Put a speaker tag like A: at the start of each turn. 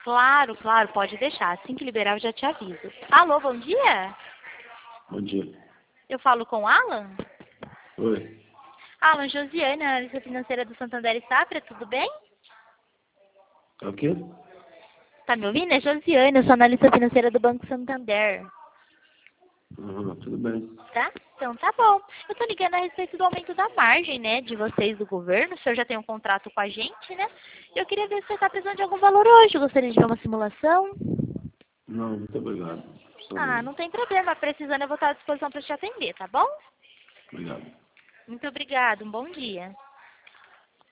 A: Claro, claro, pode deixar. Assim que liberar, eu já te aviso. Alô, bom dia?
B: Bom dia.
A: Eu falo com o Alan?
B: Oi.
A: Alan, Josiane, analista financeira do Santander e Safra, tudo bem?
B: É o quê?
A: Tá me ouvindo? É Josiane, eu sou analista financeira do Banco Santander.
B: Tudo bem.
A: Tá? Então tá bom. Eu tô ligando a respeito do aumento da margem, né, de vocês do governo. O senhor já tem um contrato com a gente, né? Eu queria ver se você tá precisando de algum valor hoje. Eu gostaria de ver uma simulação.
B: Não, muito obrigado.
A: Ah, não tem problema. Precisando, eu vou estar à disposição para te atender, tá bom?
B: Obrigado.
A: Muito obrigada. Um bom dia.